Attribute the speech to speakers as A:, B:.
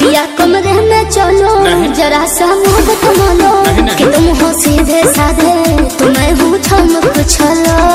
A: भैया कमरे में चलो जरा सा मोहब्बत मानो कि तुम हो सीधे साधे तुम्हें हूँ छम कुछ लो।